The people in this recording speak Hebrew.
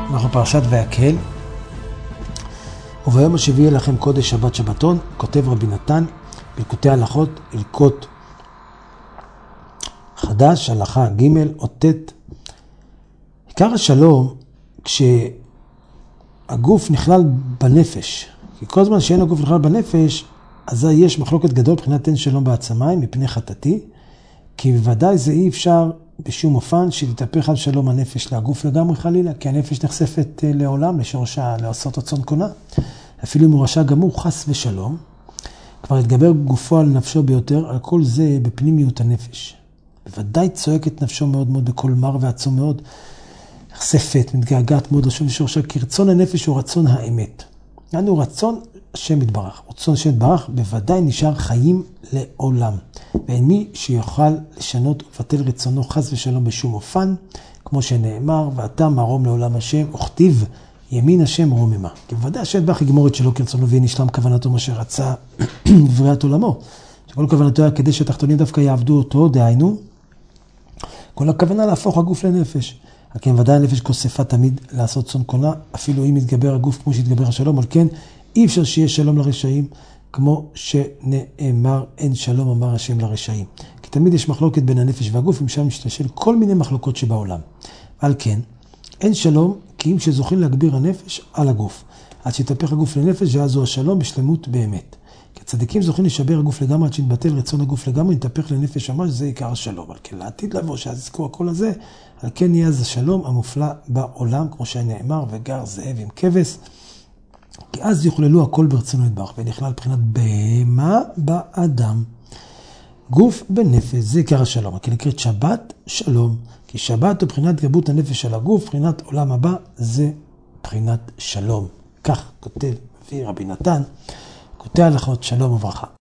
אנחנו פרשת ויקהל. וביום השביעי לכם קודש שבת שבתון, כותב רבי נתן, בלקוטי הלכות, הלקות חדש, הלכה ג' או ט'. עיקר השלום כשהגוף נכלל בנפש, כי כל זמן שאין הגוף נכלל בנפש, אז יש מחלוקת גדול מבחינת אין שלום בעצמיים מפני חטאתי, כי בוודאי זה אי אפשר בשום אופן שתתהפך על שלום הנפש להגוף לגמרי חלילה, כי הנפש נחשפת לעולם, לשורשה, לעשות רצון קונה. אפילו אם הוא רשע גמור, חס ושלום, כבר התגבר גופו על נפשו ביותר, על כל זה בפנימיות הנפש. בוודאי צועקת נפשו מאוד מאוד בכל מר ועצום מאוד, נחשפת, מתגעגעת מאוד לשוב לשורשה, כי רצון הנפש הוא רצון האמת. יענו הוא רצון השם יתברך. רצון השם יתברך בוודאי נשאר חיים לעולם. ואין מי שיוכל לשנות ובטל רצונו חס ושלום בשום אופן, כמו שנאמר, ואתה מרום לעולם השם, וכתיב ימין השם רוממה. כי בוודאי השם יתברך יגמור את שלא כרצונו ויהיה נשלם כוונתו מה שרצה בבריאת עולמו. שכל כוונתו היה כדי שהתחתונים דווקא יעבדו אותו, דהיינו, כל הכוונה להפוך הגוף לנפש. על כן ודאי הנפש כוספה תמיד לעשות צאן קונה, אפילו אם יתגבר הגוף כמו שיתגבר השלום, על כן אי אפשר שיהיה שלום לרשעים, כמו שנאמר אין שלום אמר השם לרשעים. כי תמיד יש מחלוקת בין הנפש והגוף, ומשם משתשל כל מיני מחלוקות שבעולם. על כן, אין שלום כי אם שזוכים להגביר הנפש על הגוף. עד שיתהפך הגוף לנפש, ואז הוא השלום בשלמות באמת. כי הצדיקים זוכים לשבר הגוף לגמרי, עד שיתבטל רצון הגוף לגמרי, יתהפך לנפש ממש, זה עיקר השלום. על כן, לעתיד לבוא, שאז יזכו הכל הזה, על כן יהיה אז השלום המופלא בעולם, כמו שנאמר, וגר זאב עם כבש. כי אז יוכללו הכל ברצונו יתברך, ונכלל מבחינת בהמה באדם. גוף בנפש, זה עיקר השלום. כי נקראת שבת שלום. כי שבת הוא בחינת גבות הנפש של הגוף, בחינת עולם הבא, זה בחינת שלום. כך כותב רבי נתן, כותב הלכות שלום וברכה.